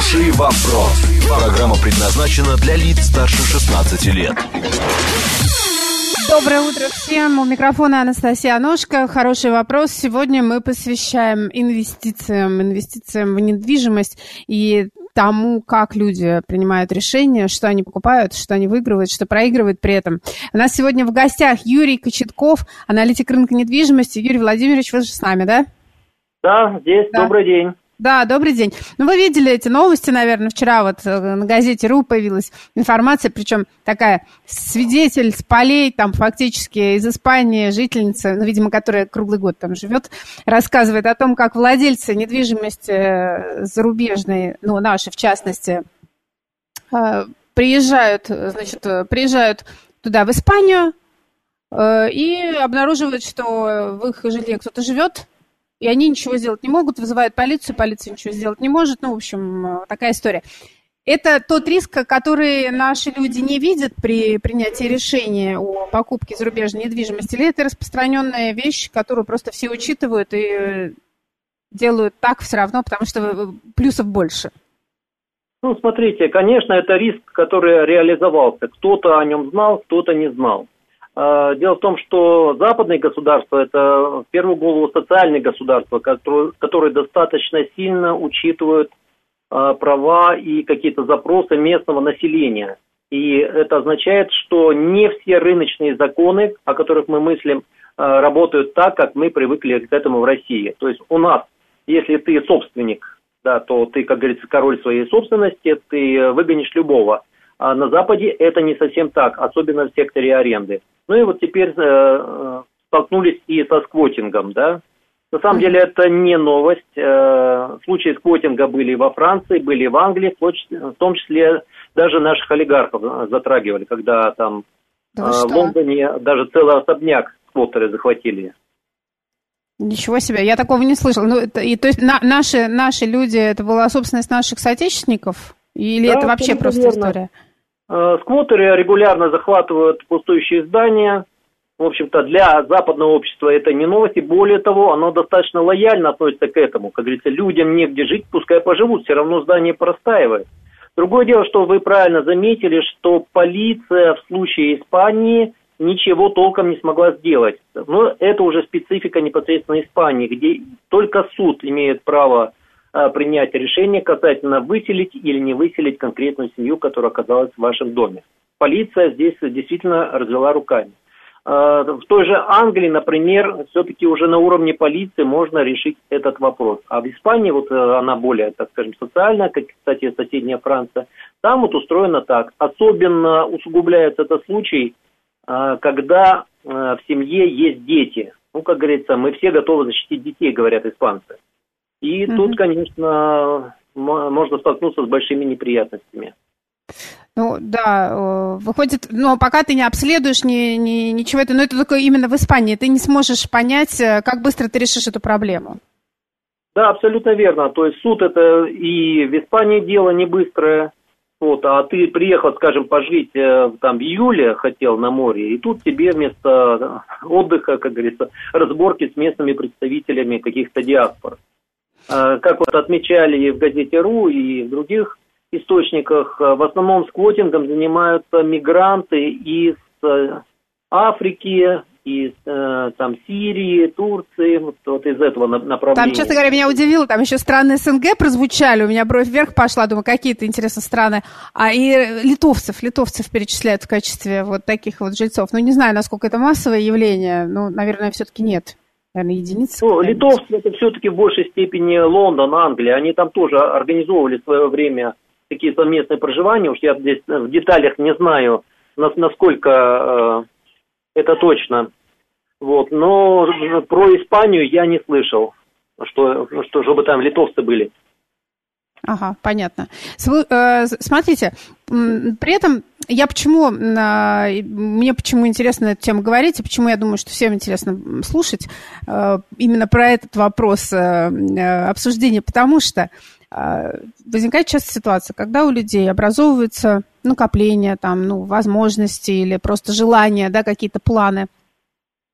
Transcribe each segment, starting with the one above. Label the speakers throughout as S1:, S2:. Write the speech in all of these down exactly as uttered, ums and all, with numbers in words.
S1: Хороший вопрос. Программа предназначена для лиц старше шестнадцати лет.
S2: Доброе утро всем. У микрофона Анастасия Аношко. Хороший вопрос. Сегодня мы посвящаем инвестициям, инвестициям в недвижимость и тому, как люди принимают решения, что они покупают, что они выигрывают, что проигрывают при этом. У нас сегодня в гостях Юрий Кочетков, аналитик рынка недвижимости. Юрий Владимирович, вы же с нами, да?
S3: Да, здесь. Да. Добрый день.
S2: Да, добрый день. Ну, вы видели эти новости, наверное, вчера вот на газете РУ появилась информация, причем такая свидетель с полей, там фактически из Испании, жительница, ну, видимо, которая круглый год там живет, рассказывает о том, как владельцы недвижимости зарубежной, ну, наши в частности, приезжают, значит, приезжают туда, в Испанию, и обнаруживают, что в их жилье кто-то живет, и они ничего сделать не могут, вызывают полицию, полиция ничего сделать не может. Ну, в общем, такая история. Это тот риск, который наши люди не видят при принятии решения о покупке зарубежной недвижимости, или это распространенная вещь, которую просто все учитывают и делают так все равно, потому что плюсов больше?
S3: Ну, смотрите, конечно, это риск, который реализовался. Кто-то о нем знал, кто-то не знал. Дело в том, что западные государства – это в первую голову социальные государства, которые, которые достаточно сильно учитывают права и какие-то запросы местного населения. И это означает, что не все рыночные законы, о которых мы мыслим, работают так, как мы привыкли к этому в России. То есть у нас, если ты собственник, да, то ты, как говорится, король своей собственности, ты выгонишь любого. А на Западе это не совсем так, особенно в секторе аренды. Ну и вот теперь э, столкнулись и со сквотингом, да. На самом деле это не новость. Э, случаи сквотинга были во Франции, были в Англии, в том числе даже наших олигархов затрагивали, когда там э, в Лондоне даже целый особняк сквоттеры захватили.
S2: Ничего себе, я такого не слышала. Ну, это, и, то есть на, наши, наши люди, это была собственность наших соотечественников? Или да, это вообще просто верно. История?
S3: Сквоттеры регулярно захватывают пустующие здания. В общем-то, для западного общества это не новость. И более того, оно достаточно лояльно относится к этому. Как говорится, людям негде жить, пускай поживут, все равно здание простаивает. Другое дело, что вы правильно заметили, что полиция в случае Испании ничего толком не смогла сделать. Но это уже специфика непосредственно Испании, где только суд имеет право принять решение касательно выселить или не выселить конкретную семью, которая оказалась в вашем доме. Полиция здесь действительно развела руками. В той же Англии, например, все-таки уже на уровне полиции можно решить этот вопрос. А в Испании, вот она более, так скажем, социальная, как, кстати, соседняя Франция, там вот устроено так. Особенно усугубляется этот случай, когда в семье есть дети. Ну, как говорится, мы все готовы защитить детей, говорят испанцы. И mm-hmm. тут, конечно, можно столкнуться с большими неприятностями.
S2: Ну, да, выходит, но пока ты не обследуешь ни, ни, ничего, это, но это только именно в Испании, ты не сможешь понять, как быстро ты решишь эту проблему.
S3: Да, абсолютно верно. То есть суд это и в Испании дело не быстрое, вот, а ты приехал, скажем, пожить там в июле, хотел на море, и тут тебе вместо отдыха, как говорится, разборки с местными представителями каких-то диаспор. Как вот отмечали и в газете РУ, и в других источниках, в основном сквотингом занимаются мигранты из Африки, из там, Сирии, Турции, вот, вот из этого направления.
S2: Там, честно говоря, меня удивило, там еще страны СНГ прозвучали, у меня бровь вверх пошла, думаю, какие-то интересные страны. А и литовцев, литовцев перечисляют в качестве вот таких вот жильцов. Ну, не знаю, насколько это массовое явление, но, наверное, все-таки нет. Наверное, единицы.
S3: Ну, литовцы это все-таки в большей степени Лондон, Англия. Они там тоже организовывали в свое время такие совместные проживания. Уж я здесь в деталях не знаю, насколько э, это точно. Вот. Но про Испанию я не слышал, что, что чтобы там литовцы были.
S2: Ага, понятно. Смотрите, при этом я почему, мне почему интересно эту тему говорить, и почему я думаю, что всем интересно слушать именно про этот вопрос обсуждения, потому что возникает часто ситуация, когда у людей образовываются накопления, там, ну, возможности или просто желания, да, какие-то планы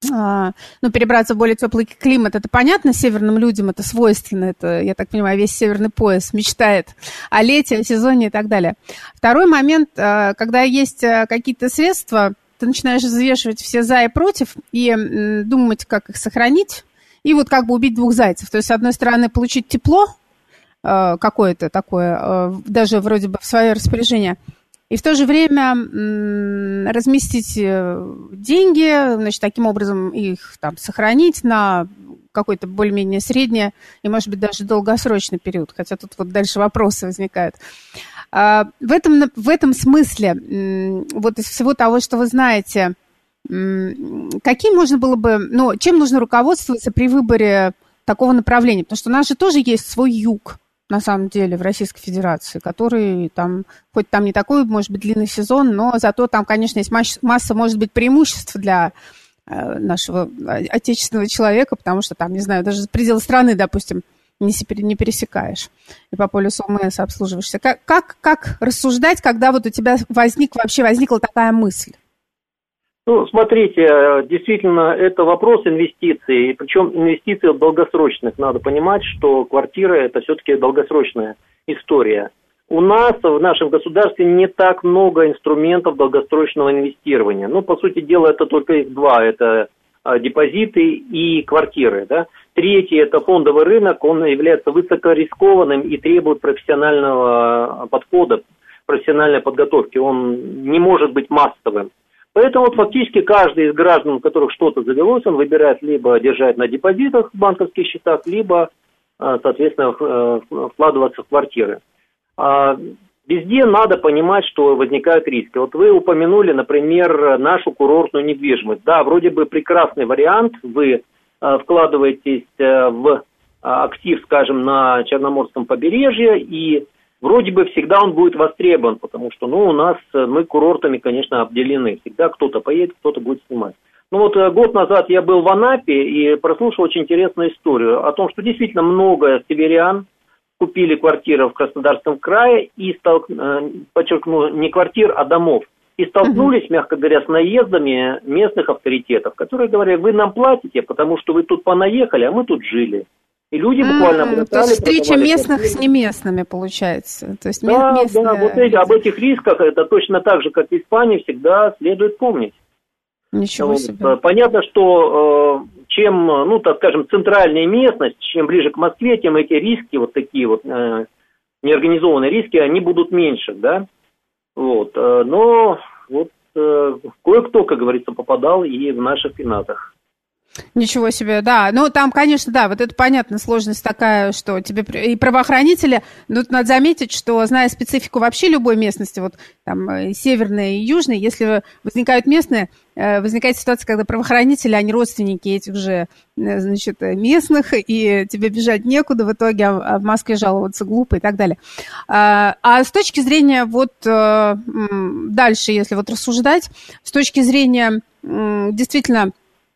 S2: ну, перебраться в более теплый климат, это понятно, северным людям это свойственно, это, я так понимаю, весь северный пояс мечтает о лете, о сезоне и так далее. Второй момент, когда есть какие-то средства, ты начинаешь взвешивать все за и против и думать, как их сохранить, и вот как бы убить двух зайцев. То есть, с одной стороны, получить тепло какое-то такое, даже вроде бы в свое распоряжение, и в то же время м, разместить деньги, значит, таким образом их там сохранить на какой-то более-менее средний и, может быть, даже долгосрочный период. Хотя тут вот дальше вопросы возникают. А, в этом, в этом смысле, м, вот из всего того, что вы знаете, м, какие можно было бы, ну, чем нужно руководствоваться при выборе такого направления? Потому что у нас же тоже есть свой юг, на самом деле, в Российской Федерации, который там, хоть там не такой, может быть, длинный сезон, но зато там, конечно, есть масса, может быть, преимуществ для э, нашего отечественного человека, потому что там, не знаю, даже пределы страны, допустим, не, не пересекаешь, и по полюсу ОМС обслуживаешься. Как, как, как рассуждать, когда вот у тебя возник, вообще возникла такая мысль?
S3: Ну, смотрите, действительно, это вопрос инвестиций, причем инвестиций долгосрочных. Надо понимать, что квартира – это все-таки долгосрочная история. У нас в нашем государстве не так много инструментов долгосрочного инвестирования. Ну, по сути дела, это только их два. Это депозиты и квартиры. Да? Третий – это фондовый рынок. Он является высокорискованным и требует профессионального подхода, профессиональной подготовки. Он не может быть массовым. Поэтому вот фактически каждый из граждан, у которых что-то завелось, он выбирает либо держать на депозитах в банковских счетах, либо, соответственно, вкладываться в квартиры. Везде надо понимать, что возникают риски. Вот вы упомянули, например, нашу курортную недвижимость. Да, вроде бы прекрасный вариант. Вы вкладываетесь в актив, скажем, на Черноморском побережье, и вроде бы всегда он будет востребован, потому что, ну, у нас, мы курортами, конечно, обделены. Всегда кто-то поедет, кто-то будет снимать. Ну, вот год назад я был в Анапе и прослушал очень интересную историю о том, что действительно много северян купили квартиры в Краснодарском крае и, столк... подчеркну, не квартир, а домов. И столкнулись, мягко говоря, с наездами местных авторитетов, которые говорят, вы нам платите, потому что вы тут понаехали, а мы тут жили. И люди буквально бросали.
S2: То есть встреча местных с неместными, получается. То есть
S3: да,
S2: местные...
S3: да, вот эти, об этих рисках, это точно так же, как в Испании, всегда следует помнить.
S2: Ничего
S3: вот.
S2: себе.
S3: Понятно, что чем, ну, так скажем, центральная местность, чем ближе к Москве, тем эти риски, вот такие вот неорганизованные риски, они будут меньше, да. Вот. Но вот кое-кто, как говорится, попадал и в наших пенатах.
S2: Ничего себе, да. Ну, там, конечно, да, вот это понятно, сложность такая, что тебе и правоохранители, ну, надо заметить, что, зная специфику вообще любой местности, вот там северной и южной, если возникают местные, возникает ситуация, когда правоохранители, они родственники этих же, значит, местных, и тебе бежать некуда в итоге, а в Москве жаловаться глупо и так далее. А, а с точки зрения вот дальше, если вот рассуждать, с точки зрения действительно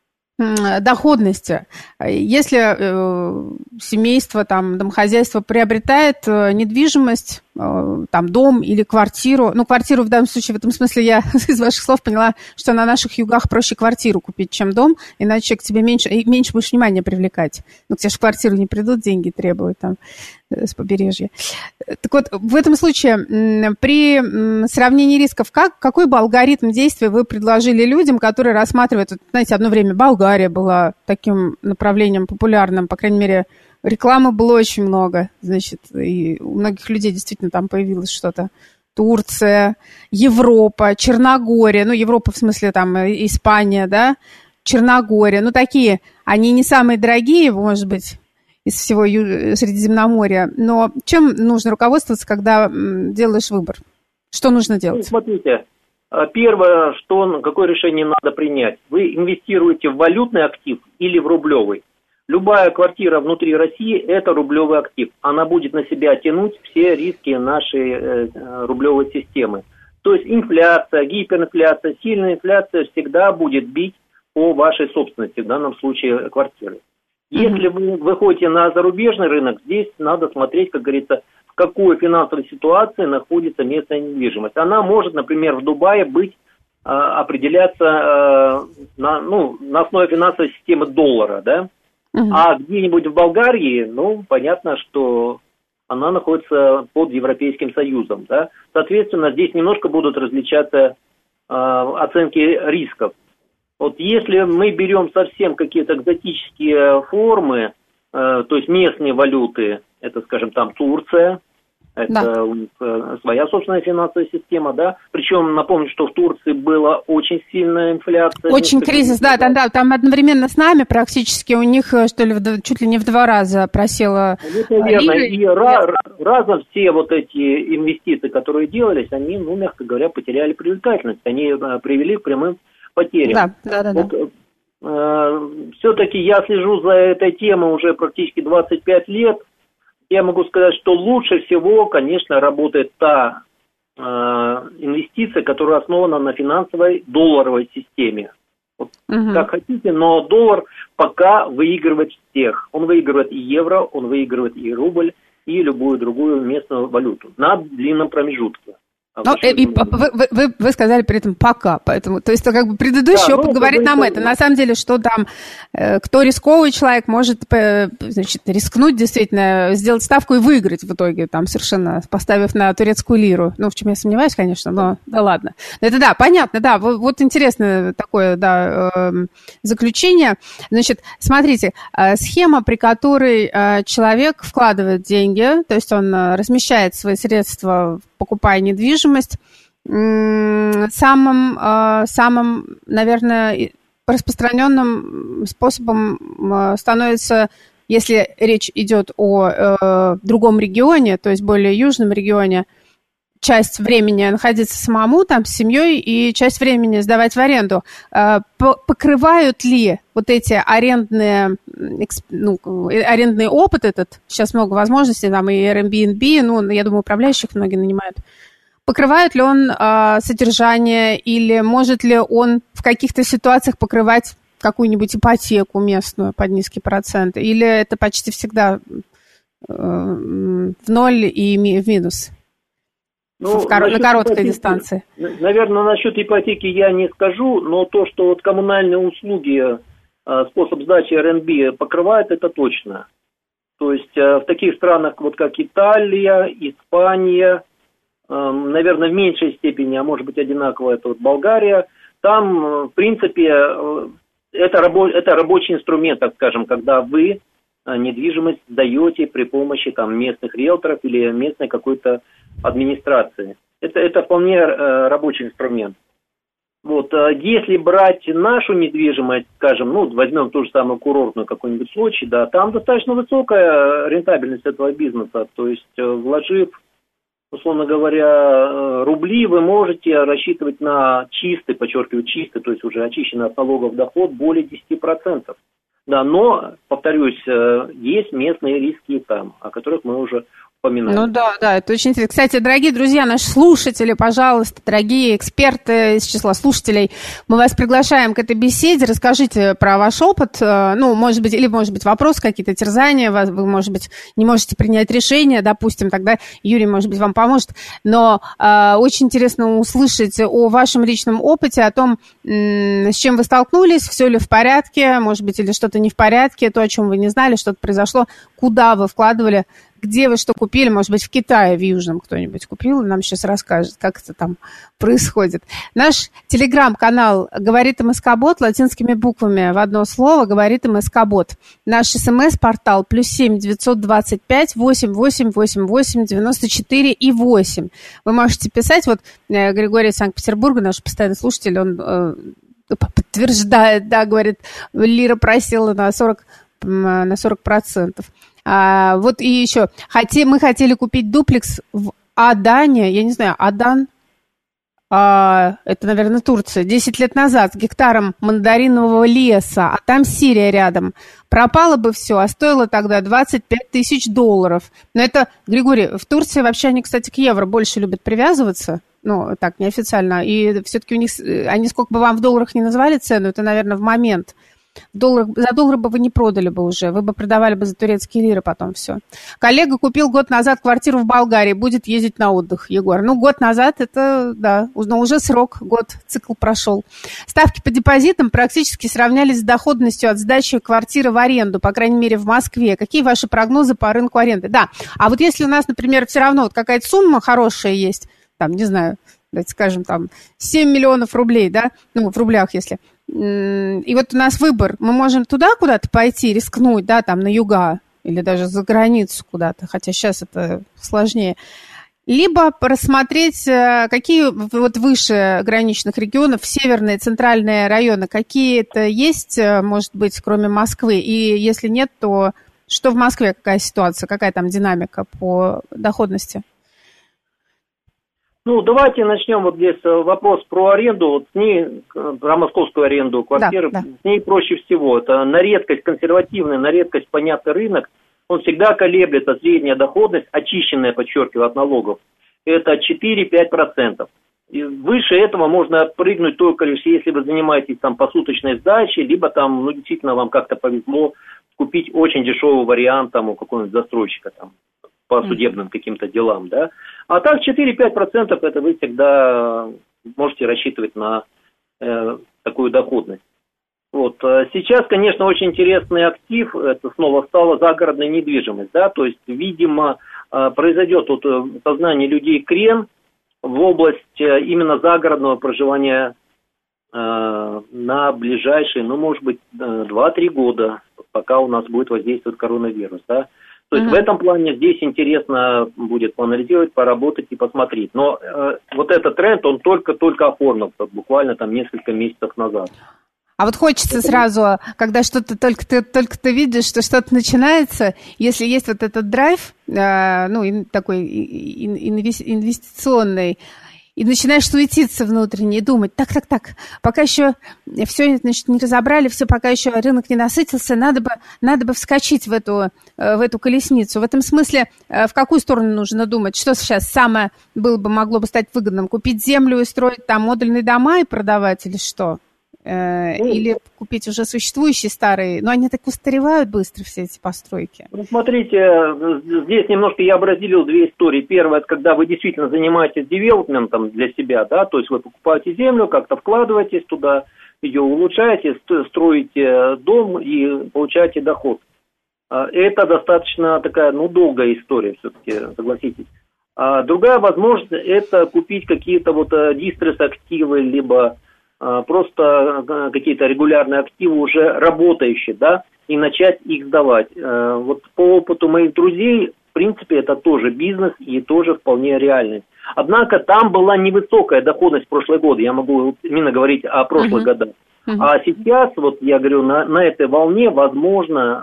S2: доходности. Если э, семейство, там, домохозяйство приобретает э, недвижимость, э, там, дом или квартиру, ну, квартиру в данном случае, в этом смысле я из ваших слов поняла, что на наших югах проще квартиру купить, чем дом, иначе к тебе меньше, меньше будешь внимания привлекать. Ну, к тебе же в квартиру не придут, деньги требуют там с побережья. Так вот, в этом случае при сравнении рисков, как, какой бы алгоритм действия вы предложили людям, которые рассматривают, знаете, одно время Болгария была таким направлением популярным, по крайней мере, рекламы было очень много, значит, и у многих людей действительно там появилось что-то. Турция, Европа, Черногория, ну, Европа в смысле там Испания, да, Черногория, ну, такие, они не самые дорогие, может быть, из всего Средиземноморья. Но чем нужно руководствоваться, когда делаешь выбор? Что нужно делать?
S3: Ну, смотрите, первое, что, какое решение надо принять. Вы инвестируете в валютный актив или в рублевый. Любая квартира внутри России – это рублевый актив. Она будет на себя тянуть все риски нашей э, рублевой системы. То есть инфляция, гиперинфляция, сильная инфляция всегда будет бить по вашей собственности, в данном случае квартиры. Если вы выходите на зарубежный рынок, здесь надо смотреть, как говорится, в какой финансовой ситуации находится местная недвижимость. Она может, например, в Дубае быть определяться на, ну, на основе финансовой системы доллара, да? Uh-huh. А где-нибудь в Болгарии, ну, понятно, что она находится под Европейским Союзом, да? Соответственно, здесь немножко будут различаться э, оценки рисков. Вот если мы берем совсем какие-то экзотические формы, э, то есть местные валюты, это, скажем, там Турция, это да. у них своя собственная финансовая система, да. Причем напомню, что в Турции была очень сильная инфляция.
S2: Очень кризис, да, да, да. Там одновременно с нами практически у них, что ли, чуть ли не в два раза просела.
S3: Это верно. И ra- разом все вот эти инвестиции, которые делались, они, ну, мягко говоря, потеряли привлекательность. Они привели к прямым потерям.
S2: Да, да, да.
S3: Вот,
S2: да.
S3: э, все-таки я слежу за этой темой уже практически двадцать пять лет. Я могу сказать, что лучше всего, конечно, работает та э, инвестиция, которая основана на финансовой долларовой системе. Вот, угу. Как хотите, но доллар пока выигрывает всех. Он выигрывает и евро, он выигрывает и рубль, и любую другую местную валюту на длинном промежутке.
S2: Но, и, вы, вы, вы сказали при этом пока, поэтому, то есть, как бы предыдущий да, опыт ну, говорит нам это. На самом деле, что там, э, кто рисковый человек, может, э, значит, рискнуть действительно, сделать ставку и выиграть в итоге, там, совершенно поставив на турецкую лиру. Ну, в чем я сомневаюсь, конечно, но да ладно. Это да, понятно, да, вот, вот интересное такое, да, э, заключение. Значит, смотрите, э, схема, при которой э, человек вкладывает деньги, то есть он э, размещает свои средства, покупая недвижимость, самым, самым, наверное, распространенным способом становится, если речь идет о другом регионе, то есть более южном регионе, часть времени находиться самому там с семьей и часть времени сдавать в аренду. Покрывают ли вот эти арендные, ну, арендный опыт этот, сейчас много возможностей, там и Airbnb, ну, я думаю, управляющих многие нанимают, покрывает ли он а, содержание или может ли он в каких-то ситуациях покрывать какую-нибудь ипотеку местную под низкий процент, или это почти всегда э, в ноль и ми- в минус? Ну, в кор- на короткой ипотеки, дистанции.
S3: Наверное, насчет ипотеки я не скажу, но то, что вот коммунальные услуги, способ сдачи Airbnb покрывает, это точно. То есть в таких странах, вот как Италия, Испания, наверное, в меньшей степени, а может быть одинаково, это вот Болгария, там, в принципе, это, рабо- это рабочий инструмент, так скажем, когда вы недвижимость сдаете при помощи там местных риэлторов или местной какой-то администрации. Это, это вполне э, рабочий инструмент. Вот, э, если брать нашу недвижимость, скажем, ну, возьмем ту же самую курортную какую-нибудь Сочи, да, там достаточно высокая рентабельность этого бизнеса. То есть, э, вложив, условно говоря, э, рубли, вы можете рассчитывать на чистый, подчеркиваю, чистый, то есть уже очищенный от налогов доход более десять процентов. Да, но, повторюсь, есть местные риски и там, о которых мы уже упоминали.
S2: Ну да, да, это очень интересно. Кстати, дорогие друзья, наши слушатели, пожалуйста, дорогие эксперты из числа слушателей, мы вас приглашаем к этой беседе. Расскажите про ваш опыт, ну, может быть, или, может быть, вопросы какие-то, терзания, вы, может быть, не можете принять решение, допустим, тогда Юрий, может быть, вам поможет. Но э, очень интересно услышать о вашем личном опыте, о том, м- с чем вы столкнулись, все ли в порядке, может быть, или что-то не в порядке, то, о чем вы не знали, что-то произошло, куда вы вкладывали, где вы что купили, может быть, в Китае, в Южном кто-нибудь купил, нам сейчас расскажет, как это там происходит. Наш телеграм-канал «Говорит МСК-бот» латинскими буквами в одно слово «Говорит МСК-бот». Наш смс-портал плюс семь девятьсот двадцать пять восемь восемь восемь восемь девяносто четыре и восемь. Вы можете писать, вот Григорий из Санкт-Петербурга, наш постоянный слушатель, он э, подтверждает, да, говорит, лира просела на сорок, на сорок процентов. А, вот и еще. Хоте, мы хотели купить дуплекс в Адане, я не знаю, Адан, а, это, наверное, Турция, десять лет назад с гектаром мандаринового леса, а там Сирия рядом. Пропало бы все, а стоило тогда двадцать пять тысяч долларов. Но это, Григорий, в Турции вообще они, кстати, к евро больше любят привязываться, ну, так, неофициально, и все-таки у них, они сколько бы вам в долларах не назвали цену, это, наверное, в момент. Доллар, за доллар бы вы не продали бы уже, вы бы продавали бы за турецкие лиры потом все. Коллега купил год назад квартиру в Болгарии, будет ездить на отдых, Егор. Ну, год назад это, да, но уже срок, год, цикл прошел. Ставки по депозитам практически сравнялись с доходностью от сдачи квартиры в аренду, по крайней мере, в Москве. Какие ваши прогнозы по рынку аренды? Да, а вот если у нас, например, все равно вот какая-то сумма хорошая есть, там, не знаю, давайте скажем, там, семь миллионов рублей, да, ну, в рублях, если. И вот у нас выбор, мы можем туда куда-то пойти, рискнуть, да, там, на юга, или даже за границу куда-то, хотя сейчас это сложнее. Либо рассмотреть, какие вот выше граничных регионов, северные, центральные районы, какие-то есть, может быть, кроме Москвы, и если нет, то что в Москве, какая ситуация, какая там динамика по доходности?
S3: Ну, давайте начнем вот здесь вопрос про аренду. Вот с ней, про московскую аренду квартиры, да, да. С ней проще всего. Это на редкость консервативный, на редкость понятный рынок. Он всегда колеблется, средняя доходность, очищенная, подчеркиваю, от налогов. Это четыре-пять процентов. И выше этого можно прыгнуть только лишь, если вы занимаетесь там посуточной сдачей, либо там, ну, действительно, вам как-то повезло купить очень дешевый вариант там у какого-нибудь застройщика там, по судебным каким-то делам, да. А так четыре-пять процентов это вы всегда можете рассчитывать на э, такую доходность. Вот. Сейчас, конечно, очень интересный актив, это снова стала загородная недвижимость, да, то есть, видимо, произойдет вот в сознании людей крен в область именно загородного проживания э, на ближайшие, ну, может быть, два-три года, пока у нас будет воздействовать коронавирус, да. То есть, uh-huh. в этом плане здесь интересно будет поанализировать, поработать и посмотреть. Но э, вот этот тренд, он только-только оформился, буквально там несколько месяцев назад.
S2: А вот хочется сразу, когда что-то только ты, только ты видишь, что что-то начинается, если есть вот этот драйв, э, ну, такой инвестиционный, и начинаешь суетиться внутренне и думать, так, так, так, пока еще все, значит, не разобрали, все, пока еще рынок не насытился, надо бы, надо бы вскочить в эту, в эту колесницу. В этом смысле, в какую сторону нужно думать? Что сейчас самое было бы, могло бы стать выгодным? Купить землю и строить там модульные дома и продавать или что? Или купить уже существующие старые, но они так устаревают быстро, все эти постройки.
S3: Ну, смотрите, здесь немножко я бы разделил две истории. Первая, это когда вы действительно занимаетесь девелопментом для себя, да, то есть вы покупаете землю, как-то вкладываетесь туда, ее улучшаете, строите дом и получаете доход. Это достаточно такая, ну, долгая история все-таки, согласитесь. А другая возможность, это купить какие-то вот дистресс-активы, либо просто какие-то регулярные активы уже работающие, да, и начать их сдавать. Вот по опыту моих друзей, в принципе, это тоже бизнес и тоже вполне реальный. Однако там была невысокая доходность в прошлые годы, я могу именно говорить о прошлых uh-huh. годах. Uh-huh. А сейчас, вот я говорю, на, на этой волне, возможно,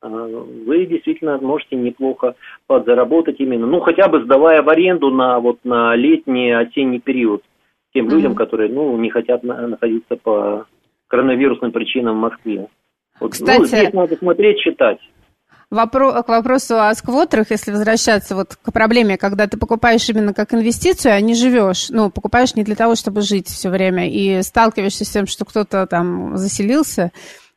S3: вы действительно можете неплохо подзаработать именно, ну, хотя бы сдавая в аренду на, вот, на летний, осенний период. Тем людям, mm-hmm. которые, ну, не хотят на- находиться по коронавирусным причинам в Москве. Вот,
S2: кстати,
S3: ну, здесь надо смотреть, читать.
S2: Вопро- к вопросу о сквотерах, если возвращаться вот к проблеме, когда ты покупаешь именно как инвестицию, а не живешь, ну, покупаешь не для того, чтобы жить все время, и сталкиваешься с тем, что кто-то там заселился,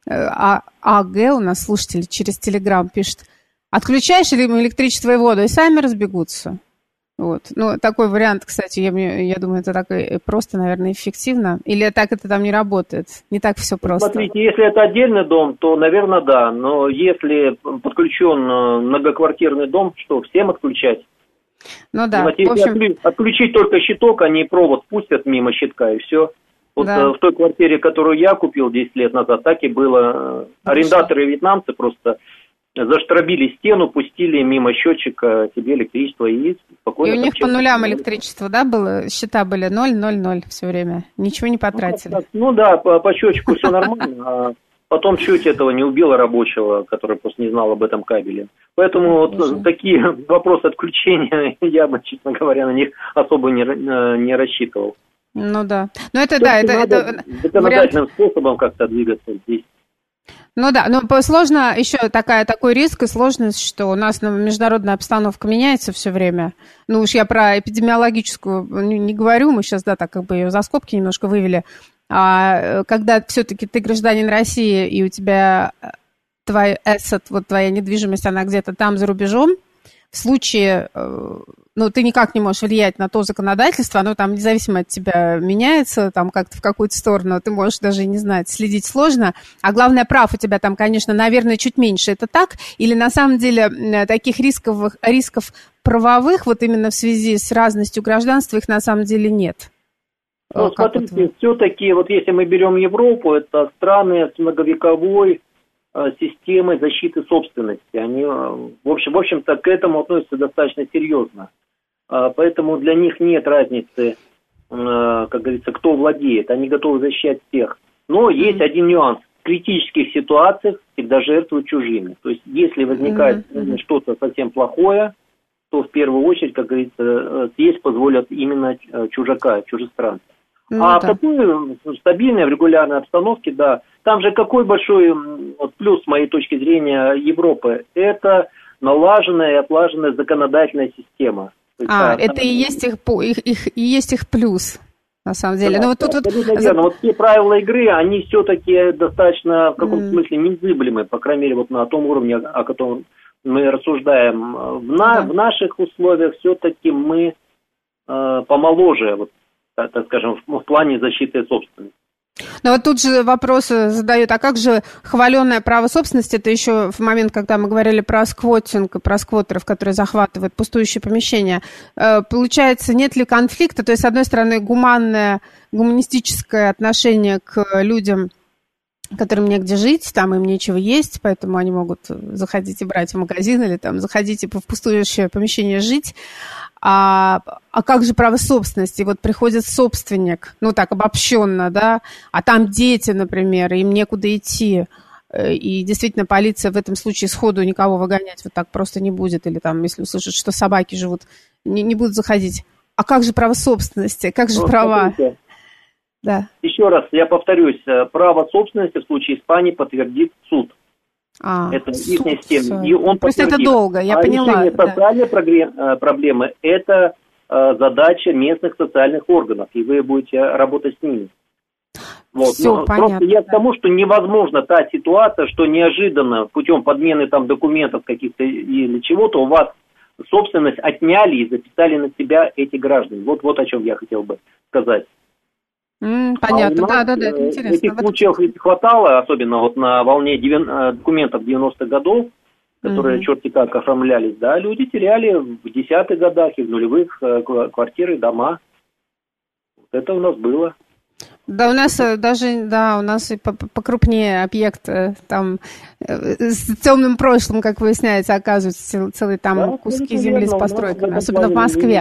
S2: а АГ у нас слушатель через Телеграм пишет, отключаешь ли им электричество и воду, и сами разбегутся. Вот. Ну, такой вариант, кстати, я, я думаю, это так и просто, наверное, эффективно. Или так это там не работает? Не так все просто. Смотрите,
S3: если это отдельный дом, то, наверное, да. Но если подключен многоквартирный дом, что, всем отключать?
S2: Ну да.
S3: В общем... Отключить только щиток, они провод пустят мимо щитка, и все. Вот да. В той квартире, которую я купил десять лет назад, так и было. Арендаторы вьетнамцы просто... заштробили стену, пустили мимо счетчика себе электричество и спокойно...
S2: И у них по нулям электричество, да, было? Счета были ноль ноль ноль все время. Ничего не потратили.
S3: Ну, ну да, по, по счетчику все нормально, а потом чуть этого не убило рабочего, который просто не знал об этом кабеле. Поэтому вот такие вопросы отключения, я бы, честно говоря, на них особо не, не рассчитывал.
S2: Ну да. Ну это да, это... это
S3: законодательным вариант... способом как-то двигаться здесь.
S2: Ну да, но сложно, еще такая, такой риск и сложность, что у нас ну, международная обстановка меняется все время. Ну уж я про эпидемиологическую не, не говорю, мы сейчас, да, так как бы ее за скобки немножко вывели. А когда все-таки ты гражданин России, и у тебя твой asset, вот твоя недвижимость, она где-то там за рубежом, в случае, ну, ты никак не можешь влиять на то законодательство, оно там независимо от тебя меняется, там как-то в какую-то сторону, ты можешь даже не знать, следить сложно, а главное, прав у тебя там, конечно, наверное, чуть меньше, это так? Или на самом деле таких рисковых, рисков правовых, вот именно в связи с разностью гражданства, их на самом деле нет?
S3: Ну, как смотрите, вот все-таки, вот если мы берем Европу, это страны с многовековой системой защиты собственности. Они, в общем, в общем-то, к этому относятся достаточно серьезно. Поэтому для них нет разницы, как говорится, кто владеет. Они готовы защищать всех. Но есть mm-hmm. один нюанс. В критических ситуациях всегда жертвуют чужими. То есть, если возникает mm-hmm. что-то совсем плохое, то в первую очередь, как говорится, съесть позволят именно чужака, чужестранца. Ну, а да. в такой стабильной, в регулярной обстановке, да, там же какой большой вот, плюс, с моей точки зрения, Европы, это налаженная и отлаженная законодательная система. Есть,
S2: а,
S3: да,
S2: это
S3: там...
S2: и есть их, их, их, и есть их плюс, на самом деле.
S3: Да,
S2: Но вот тут
S3: да,
S2: вот...
S3: Верно. Вот те правила игры, они все-таки достаточно, в каком-то mm. смысле, незыблемы, по крайней мере, вот на том уровне, о котором мы рассуждаем. В, на, mm. в наших условиях все-таки мы э, помоложе, вот, так, так скажем, в, в плане защиты собственности.
S2: Но вот тут же вопросы задают, а как же хваленное право собственности, это еще в момент, когда мы говорили про сквотинг и про сквотеров, которые захватывают пустующие помещения, получается, нет ли конфликта, то есть, с одной стороны, гуманное, гуманистическое отношение к людям, которым негде жить, там им нечего есть, поэтому они могут заходить и брать в магазин или там заходить и в пустующее помещение жить. А, а как же право собственности? Вот приходит собственник, ну так обобщенно, да, а там дети, например, им некуда идти. И действительно полиция в этом случае сходу никого выгонять вот так просто не будет. Или там, если услышат, что собаки живут, не, не будут заходить. А как же право собственности? Как же вот права? Да.
S3: Еще раз, я повторюсь, право собственности в случае Испании подтвердит суд.
S2: А,
S3: это их система. И он
S2: просто это долго, я
S3: а
S2: поняла.
S3: Решение
S2: да.
S3: социальной проблемы – это задача местных социальных органов, и вы будете работать с ними. Вот.
S2: Все
S3: Но
S2: понятно.
S3: Просто я
S2: да.
S3: к тому, что невозможно та ситуация, что неожиданно путем подмены там документов каких-то или чего-то у вас собственность отняли и записали на себя эти граждане. Вот, вот о чем я хотел бы сказать.
S2: Mm, понятно,
S3: а
S2: да, да, да, это интересно.
S3: Этих случаев ведь хватало, особенно вот на волне документов девяностых годов, которые mm-hmm. черти как оформлялись, да, люди теряли в десятых годах и в нулевых квартиры, дома. Вот это у нас было.
S2: Да, у нас даже, да, у нас и покрупнее объект, там, с темным прошлым, как выясняется, оказывается, целые там да, куски земли с постройками, особенно в Москве.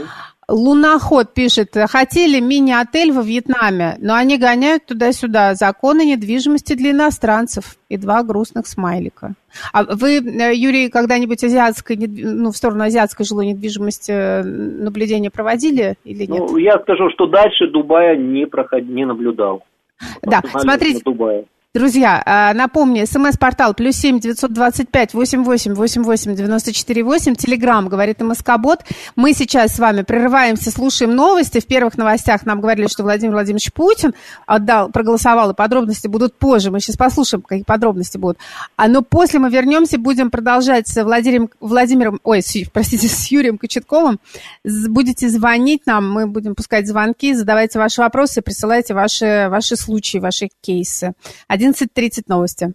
S2: Луноход пишет, хотели мини-отель во Вьетнаме, но они гоняют туда-сюда законы недвижимости для иностранцев и два грустных смайлика. А вы, Юрий, когда-нибудь азиатской, ну, в сторону азиатской жилой недвижимости наблюдение проводили или нет? Ну,
S3: я скажу, что дальше Дубая не, проход... не наблюдал.
S2: Да, смотрите. Друзья, напомню, смс-портал плюс семь девятьсот двадцать пять восемьдесят восемь восемьдесят восемь девяносто четыре восемь, телеграм, говорит МСК-бот. Мы сейчас с вами прерываемся, слушаем новости. В первых новостях нам говорили, что Владимир Владимирович Путин отдал, проголосовал, и подробности будут позже. Мы сейчас послушаем, какие подробности будут. А, но после мы вернемся, будем продолжать с Владимиром, Владимиром, ой, с, простите, с Юрием Кочетковым. Будете звонить нам, мы будем пускать звонки, задавайте ваши вопросы, присылайте ваши, ваши случаи, ваши кейсы. одиннадцать тридцать новости.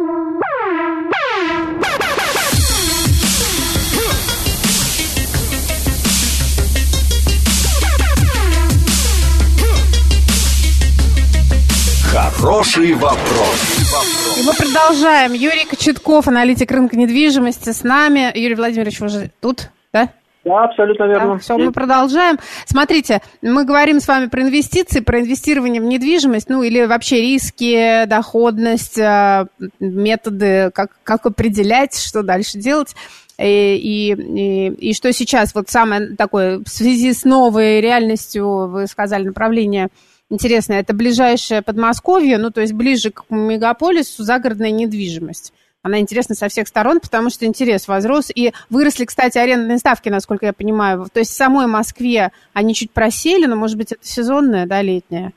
S1: Хороший вопрос.
S2: И мы продолжаем. Юрий Кочетков, аналитик рынка недвижимости, с нами. Юрий Владимирович, вы же тут, да?
S3: Да, абсолютно верно.
S2: Да, все, мы продолжаем. Смотрите, мы говорим с вами про инвестиции, про инвестирование в недвижимость, ну или вообще риски, доходность, методы, как, как определять, что дальше делать. И, и, и что сейчас вот самое такое, в связи с новой реальностью, вы сказали, направление интересное, это ближайшее Подмосковье, ну то есть ближе к мегаполису, загородная недвижимость. Она интересна со всех сторон, потому что интерес возрос. И выросли, кстати, арендные ставки, насколько я понимаю. То есть в самой Москве они чуть просели, но, может быть, это сезонное, да, летнее.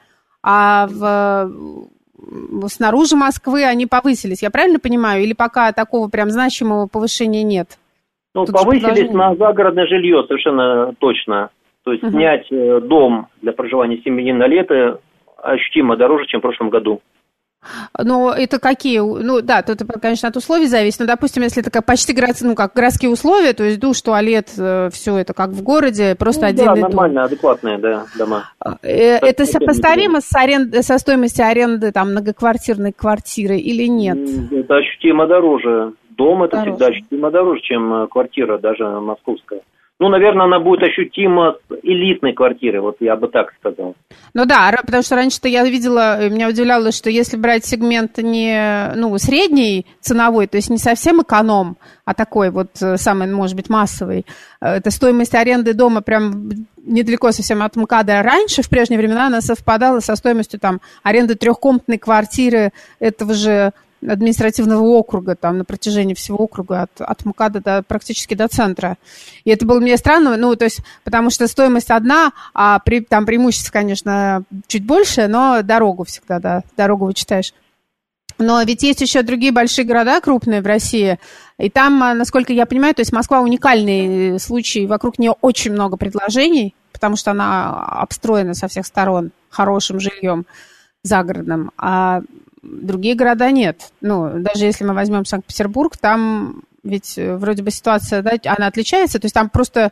S2: а в, снаружи Москвы они повысились. Я правильно понимаю? Или пока такого прям значимого повышения нет?
S3: Ну,
S2: Тут
S3: повысились на загородное жилье, совершенно точно. То есть угу. снять дом для проживания семьи на лето ощутимо дороже, чем в прошлом году.
S2: Ну, это какие? Ну, да, тут, конечно, от условий зависит. Но, допустим, если это как почти город, ну, как городские условия, то есть душ, туалет, все это как в городе, просто ну, отдельный
S3: да,
S2: дом.
S3: нормально, адекватные, да, дома.
S2: Это так, сопоставимо с аренд... со стоимостью аренды там многоквартирной квартиры или нет?
S3: Это ощутимо дороже. Дом это
S2: дороже.
S3: Всегда ощутимо дороже, чем квартира, даже московская. Ну, наверное, она будет ощутимо с элитной квартиры, вот я бы так сказал.
S2: Ну да, потому что раньше-то я видела, меня удивляло, что если брать сегмент не, ну, средний ценовой, то есть не совсем эконом, а такой вот самый, может быть, массовый, это стоимость аренды дома прям недалеко совсем от МКАДа. Раньше, в прежние времена, она совпадала со стоимостью там аренды трехкомнатной квартиры этого же административного округа, там, на протяжении всего округа, от, от МКАДа до, практически до центра. И это было мне странно, ну, то есть, потому что стоимость одна, а при, там преимущество, конечно, чуть больше, но дорогу всегда, да, дорогу вычитаешь. Но ведь есть еще другие большие города крупные в России, и там, насколько я понимаю, то есть Москва уникальный случай, вокруг нее очень много предложений, потому что она обстроена со всех сторон хорошим жильем загородным, а другие города нет. Ну, даже если мы возьмем Санкт-Петербург, там ведь вроде бы ситуация, да, она отличается, то есть там просто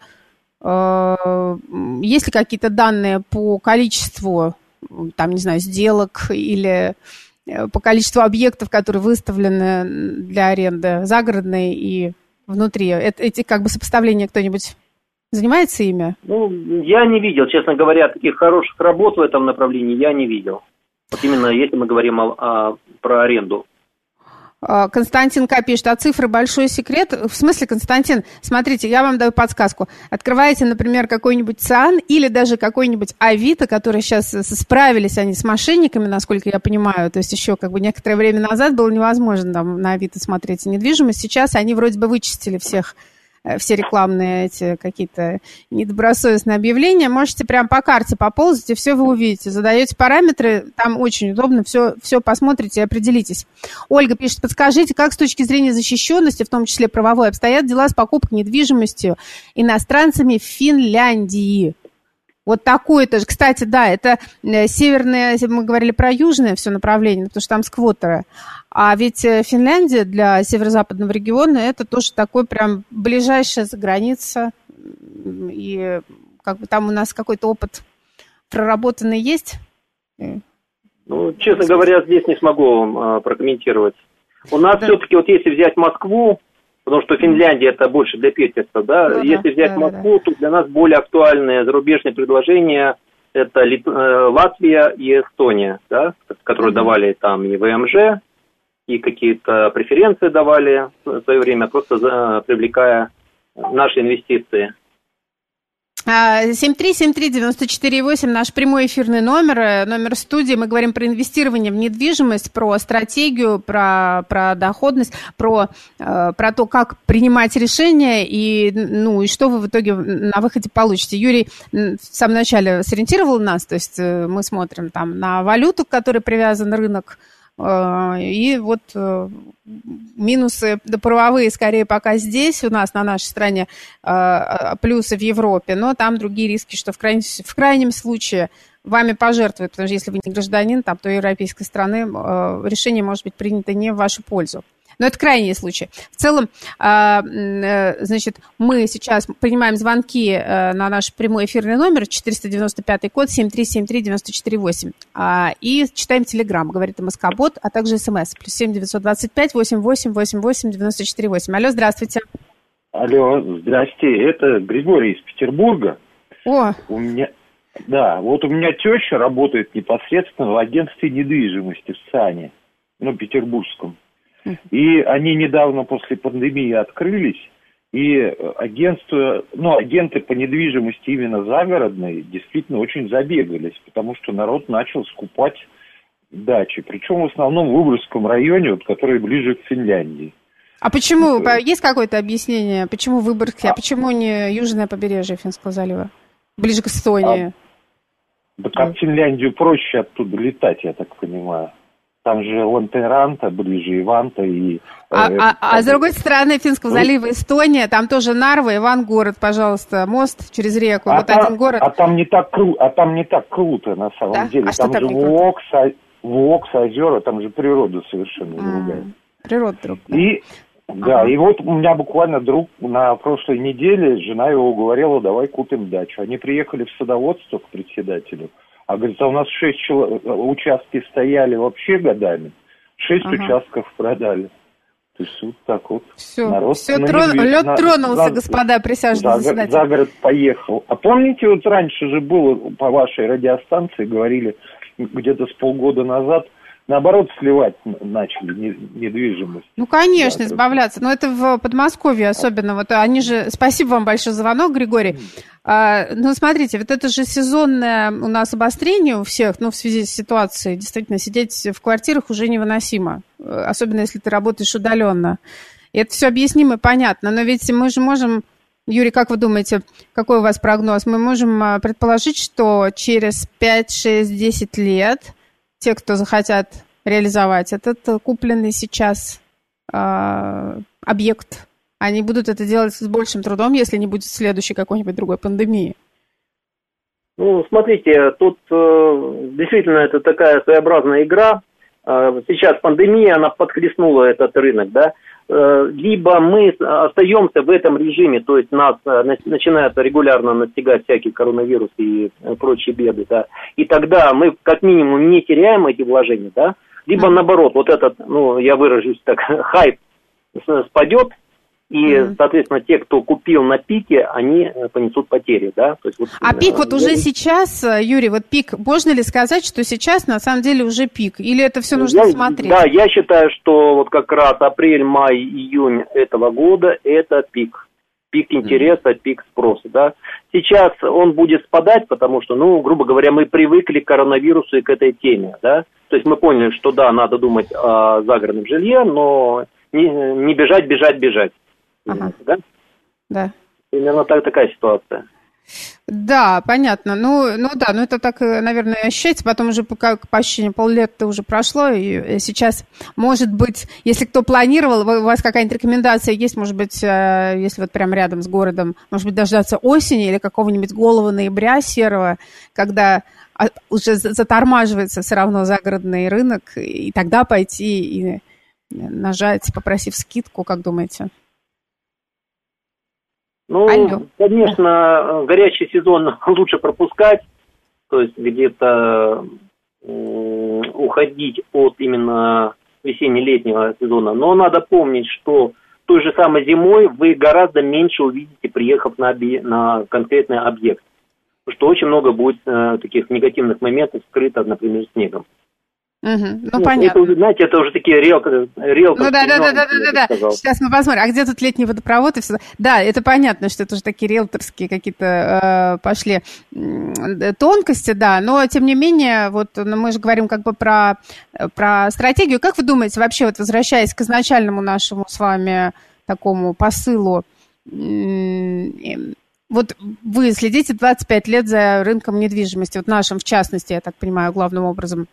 S2: э, есть ли какие-то данные по количеству, там, не знаю, сделок или по количеству объектов, которые выставлены для аренды загородной и внутри? Это, эти как бы сопоставления кто-нибудь занимается ими?
S3: Ну, я не видел, честно говоря, таких хороших работ в этом направлении я не видел. Вот именно если мы говорим о, о, про аренду.
S2: Константин К. пишет, а цифры большой секрет? В смысле, Константин, смотрите, я вам даю подсказку. Открываете, например, какой-нибудь ЦИАН или даже какой-нибудь Авито, которые сейчас справились они с мошенниками, насколько я понимаю. То есть еще как бы некоторое время назад было невозможно там на Авито смотреть недвижимость. Сейчас они вроде бы вычистили всех, все рекламные эти какие-то недобросовестные объявления. Можете прям по карте поползать, и все вы увидите. Задаете параметры, там очень удобно, все, все посмотрите и определитесь. Ольга пишет, подскажите, как с точки зрения защищенности, в том числе правовой, обстоят дела с покупкой недвижимостью иностранцами в Финляндии? Вот такое тоже. Кстати, да, это северное, если мы говорили про южное все направление, потому что там сквотеры. А ведь Финляндия для северо-западного региона это тоже такой прям ближайшая заграница. И как бы там у нас какой-то опыт проработанный есть.
S3: Ну, честно говоря, здесь не смогу вам прокомментировать. У нас да. все-таки, вот если взять Москву, потому что Финляндия это больше для питерца, да, ну, если да, взять да, Москву, да. то для нас более актуальные зарубежные предложения это Лит... Латвия и Эстония, да, которые mm-hmm. давали там и ВМЖ, и какие-то преференции давали в свое время, просто за... привлекая наши инвестиции.
S2: семь три семь три девять четыре восемь наш прямой эфирный номер, номер студии. Мы говорим про инвестирование в недвижимость, про стратегию, про, про доходность, про, про то, как принимать решения и, ну, и что вы в итоге на выходе получите. Юрий в самом начале сориентировал нас, то есть мы смотрим там на валюту, к которой привязан рынок, и вот минусы да, правовые скорее пока здесь у нас, на нашей стране, плюсы в Европе, но там другие риски, что в, крайнем, в крайнем случае вами пожертвуют, потому что если вы не гражданин там, той европейской страны, решение может быть принято не в вашу пользу. Но это крайний случай. В целом, значит, мы сейчас принимаем звонки на наш прямой эфирный номер четыреста девяносто пятый код семь три семь три девять четыре восемь и читаем телеграм, говорит МСК-бот, а также смс плюс семь девятьсот двадцать пять восемьдесят восемь восемьдесят восемь девяносто четыре восемь. Алло, здравствуйте.
S4: Алло, здрасте, это Григорий из Петербурга.
S2: О.
S4: У меня, да, вот у меня теща работает непосредственно в агентстве недвижимости в ЦИАНе, ну, петербургском. И они недавно после пандемии открылись, и агентство, ну, агенты по недвижимости именно загородной действительно очень забегались, потому что народ начал скупать дачи, причем в основном в Выборгском районе, вот, который ближе к Финляндии.
S2: А почему, есть какое-то объяснение, почему Выборгский, а, а почему не южное побережье Финского залива, ближе к Эстонии?
S4: Да как в Финляндию проще оттуда летать, я так понимаю. Там же Лантеранта, ближе Иванта и...
S2: А,
S4: э,
S2: а, а с другой стороны Финского залива Эстония, там тоже Нарва, Ивангород, пожалуйста, мост через реку,
S4: а
S2: вот
S4: там,
S2: один город.
S4: А там не так кру... а там не так круто, на самом
S2: Да?
S4: деле.
S2: А
S4: там
S2: что
S4: же
S2: так не круто?
S4: Вокс, Вокс, озера, там же природа совершенно другая.
S2: А, природа другая.
S4: И, да,
S2: Ага.
S4: и вот у меня буквально друг на прошлой неделе, жена его уговорила, давай купим дачу. Они приехали в садоводство к председателю, а говорит, а у нас шесть чело... участки стояли вообще годами, шесть ага. участков продали. То есть вот так вот.
S2: Все,
S4: народ
S2: все
S4: на
S2: трон...
S4: медведь...
S2: лед
S4: на...
S2: тронулся,
S4: за...
S2: господа присяжные
S4: за...
S2: заседатели.
S4: За город поехал. А помните, вот раньше же было по вашей радиостанции, говорили где-то с полгода назад, наоборот, сливать начали недвижимость.
S2: Ну, конечно,
S4: да,
S2: избавляться. Но это в Подмосковье особенно. Вот они же... Спасибо вам большое за звонок, Григорий. А, ну, смотрите, вот это же сезонное у нас обострение у всех, ну, в связи с ситуацией. Действительно, сидеть в квартирах уже невыносимо. Особенно, если ты работаешь удаленно. И это все объяснимо и понятно. Но ведь мы же можем... Юрий, как вы думаете, какой у вас прогноз? Мы можем предположить, что через пять, шесть, десять лет те, кто захотят реализовать этот купленный сейчас э, объект, они будут это делать с большим трудом, если не будет следующей какой-нибудь другой пандемии.
S3: Ну, смотрите, тут э, действительно это такая своеобразная игра. Э, сейчас пандемия, она подхлестнула этот рынок, да. Э, либо мы остаемся в этом режиме, то есть нас э, начинают регулярно настигать всякие коронавирусы и э, прочие беды, да. И тогда мы как минимум не теряем эти вложения, да. Либо наоборот, вот этот, ну, я выражусь так, хайп спадет, и, mm-hmm. соответственно, те, кто купил на пике, они понесут потери, да. То есть, вот,
S2: а пик вот
S3: я...
S2: уже сейчас, Юрий, вот пик, можно ли сказать, что сейчас на самом деле уже пик? Или это все нужно
S3: я,
S2: смотреть?
S3: Да, я считаю, что вот как раз апрель, май, июнь этого года это пик. Пик интереса, mm-hmm. пик спроса, да. Сейчас он будет спадать, потому что, ну, грубо говоря, мы привыкли к коронавирусу и к этой теме, да. То есть мы поняли, что да, надо думать о загородном жилье, но не, не бежать, бежать, бежать.
S2: Ага.
S3: Да?
S2: Да.
S3: Примерно так, такая ситуация.
S2: Да, понятно. Ну, ну да, ну это так, наверное, ощущается. Потом уже, как по ощущениям, поллета уже прошло, и сейчас, может быть, если кто планировал, у вас какая-нибудь рекомендация есть, может быть, если вот прям рядом с городом, может быть, дождаться осени или какого-нибудь голого ноября серого, когда уже затормаживается все равно загородный рынок, и тогда пойти и нажать, попросив скидку, как думаете?
S3: Ну, Алло. Конечно, горячий сезон лучше пропускать, то есть где-то э, уходить от именно весенне-летнего сезона. Но надо помнить, что той же самой зимой вы гораздо меньше увидите, приехав на, объ... на конкретный объект. Потому что очень много будет э, таких негативных моментов скрыто, например, снегом.
S2: Угу. Ну,
S3: ну,
S2: понятно.
S3: Это, знаете, это уже такие риэлторы.
S2: Ну, да, да, да, да, да, да. Сейчас мы посмотрим. А где тут летний водопровод и все? Да, это понятно, что это уже такие риэлторские какие-то э, пошли э, тонкости, да. Но, тем не менее, вот ну, мы же говорим как бы про, про стратегию. Как вы думаете, вообще, вот возвращаясь к изначальному нашему с вами такому посылу, э, вот вы следите двадцать пять лет за рынком недвижимости, вот нашим в частности, я так понимаю, главным образом.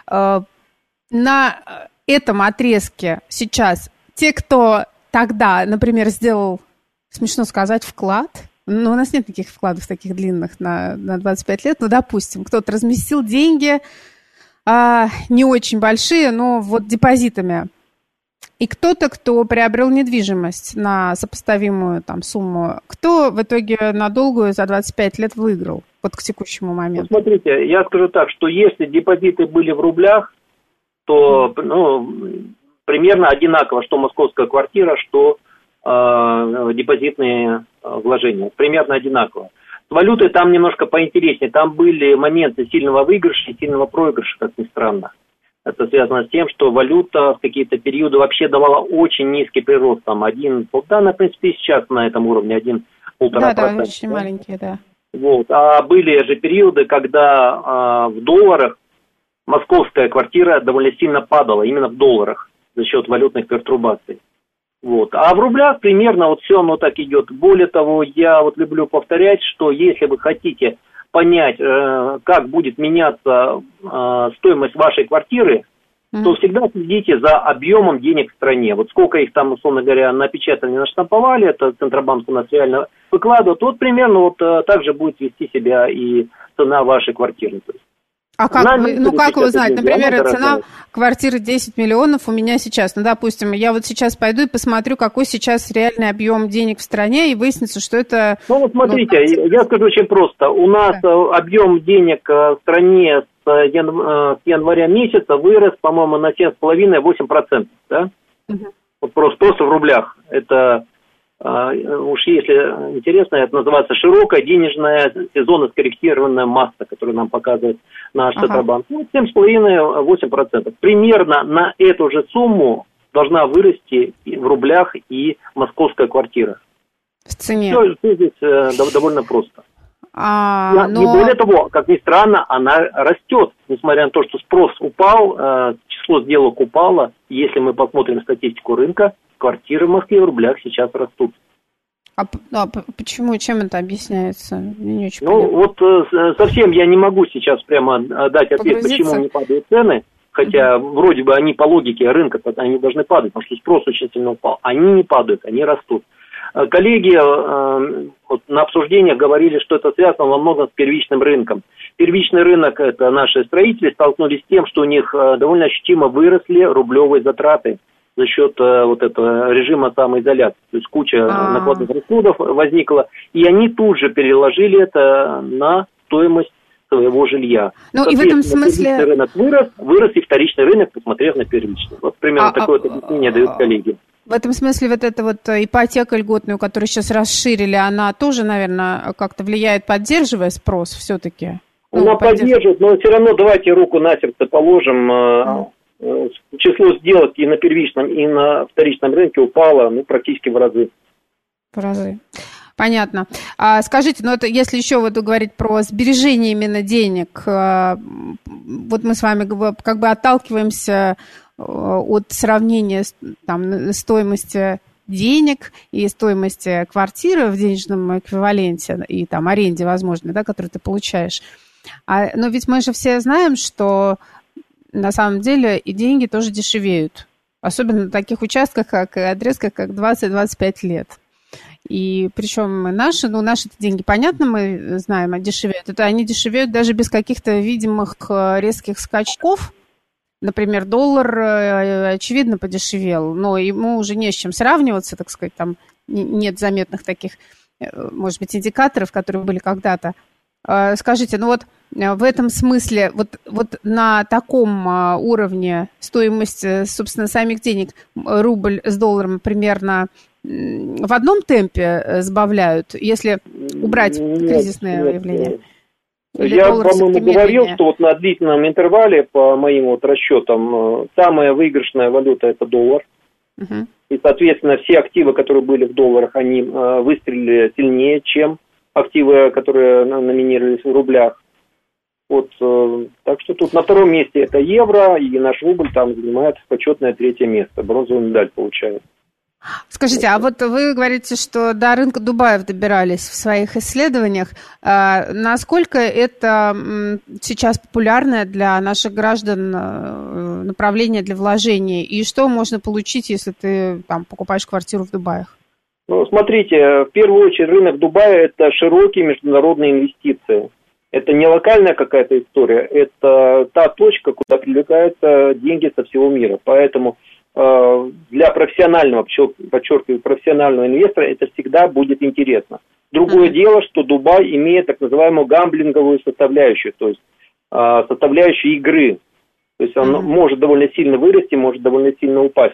S2: На этом отрезке сейчас те, кто тогда, например, сделал, смешно сказать, вклад, но у нас нет таких вкладов таких длинных на, на двадцать пять лет, ну, допустим, кто-то разместил деньги, а, не очень большие, но вот депозитами. И кто-то, кто приобрел недвижимость на сопоставимую там сумму, кто в итоге на долгую за двадцать пять лет выиграл вот к текущему моменту?
S3: Ну, смотрите, я скажу так, что если депозиты были в рублях, то ну, примерно одинаково, что московская квартира, что э, депозитные вложения. Примерно одинаково. С валютой там немножко поинтереснее. Там были моменты сильного выигрыша и сильного проигрыша, как ни странно. Это связано с тем, что валюта в какие-то периоды вообще давала очень низкий прирост. Там один, полтора, в принципе, сейчас на этом уровне один, полтора процента.
S2: Да, да, очень маленькие, да.
S3: Вот. А были же периоды, когда а, в долларах московская квартира довольно сильно падала, именно в долларах, за счет валютных пертурбаций. Вот. А в рублях примерно вот все оно так идет. Более того, я вот люблю повторять, что если вы хотите понять, э, как будет меняться э, стоимость вашей квартиры, mm-hmm. то всегда следите за объемом денег в стране. Вот сколько их там, условно говоря, напечатали, наштамповали, это Центробанк у нас реально выкладывает, вот примерно вот э, так же будет вести себя и цена вашей квартиры. То есть,
S2: а как
S3: она,
S2: вы, ну как вы знаете, например, цена
S3: дорогая.
S2: Квартиры десять миллионов у меня сейчас, ну, допустим, я вот сейчас пойду и посмотрю, какой сейчас реальный объем денег в стране, и выяснится, что это...
S3: Ну, вот смотрите, ну, я скажу очень просто. У нас да. объем денег в стране с января месяца вырос, по-моему, на семь целых пять десятых - восемь процентов, да? Угу. Вот просто, просто в рублях. Это... Уж если интересно, это называется широкая денежная сезонно скорректированная масса, которую нам показывает наш Центробанк. Ага. Ну, семь целых пять десятых - восемь процентов. Примерно на эту же сумму должна вырасти в рублях и московская квартира.
S2: В цене?
S3: Все, все здесь э, довольно просто.
S2: А, но...
S3: И более того, как ни странно, она растет, несмотря на то, что спрос упал, э, число сделок упало. Если мы посмотрим статистику рынка, квартиры в Москве в рублях сейчас растут.
S2: А, а почему, чем это объясняется? Мне не очень
S3: ну,
S2: понятно.
S3: вот э, совсем я не могу сейчас прямо дать ответ, Погрузиться? Почему не падают цены, хотя угу. вроде бы они по логике рынка, они должны падать, потому что спрос очень сильно упал. Они не падают, они растут. Коллеги э, вот, на обсуждениях говорили, что это связано во многом с первичным рынком. Первичный рынок, это наши строители, столкнулись с тем, что у них э, довольно ощутимо выросли рублевые затраты за счет э, вот этого режима самоизоляции. То есть куча А-а-а. накладных расходов возникла, и они тут же переложили это на стоимость своего жилья.
S2: Ну и в этом смысле...
S3: Первичный рынок вырос, вырос и вторичный рынок, посмотрев на первичный. Вот примерно а, такое а, объяснение дают коллеги.
S2: В этом смысле вот эта вот ипотека льготную, которую сейчас расширили, она тоже, наверное, как-то влияет, поддерживая спрос все-таки?
S3: Ну, она поддерживает, но все равно давайте руку на сердце положим. Mm. Число сделок и на первичном, и на вторичном рынке упало ну, практически в разы.
S2: В разы. Понятно. А скажите, ну это если еще вот говорить про сбережение именно денег, вот мы с вами как бы отталкиваемся от сравнения там, стоимости денег и стоимости квартиры в денежном эквиваленте и там аренде, возможно, да, которую ты получаешь. А, но ведь мы же все знаем, что на самом деле и деньги тоже дешевеют. Особенно на таких участках, как отрезках, как двадцать-двадцать пять лет. И причем наши, ну наши деньги, понятно, мы знаем, дешевеют. Это они дешевеют даже без каких-то видимых резких скачков. Например, доллар, очевидно, подешевел, но ему уже не с чем сравниваться, так сказать, там нет заметных таких, может быть, индикаторов, которые были когда-то. Скажите, ну вот в этом смысле, вот, вот на таком уровне стоимость, собственно, самих денег, рубль с долларом примерно в одном темпе сбавляют, если убрать кризисное нет, явление? Нет.
S3: Или я, по-моему, говорил, что вот на длительном интервале, по моим вот расчетам, самая выигрышная валюта – это доллар. Uh-huh. И, соответственно, все активы, которые были в долларах, они э, выстрелили сильнее, чем активы, которые номинировались в рублях. Вот, э, так что тут на втором месте это евро, и наш рубль там занимает почетное третье место. Бронзовую медаль получает.
S2: Скажите, а вот вы говорите, что до рынка Дубаев добирались в своих исследованиях. А насколько это сейчас популярное для наших граждан направление для вложений? И что можно получить, если ты там покупаешь квартиру в Дубаях?
S3: Ну, смотрите, в первую очередь рынок Дубая – это широкие международные инвестиции. Это не локальная какая-то история, это та точка, куда привлекаются деньги со всего мира. Поэтому для профессионального, подчеркиваю, профессионального инвестора это всегда будет интересно. Другое mm-hmm. дело, что Дубай имеет так называемую гамблинговую составляющую, то есть составляющую игры. То есть он mm-hmm. может довольно сильно вырасти, может довольно сильно упасть.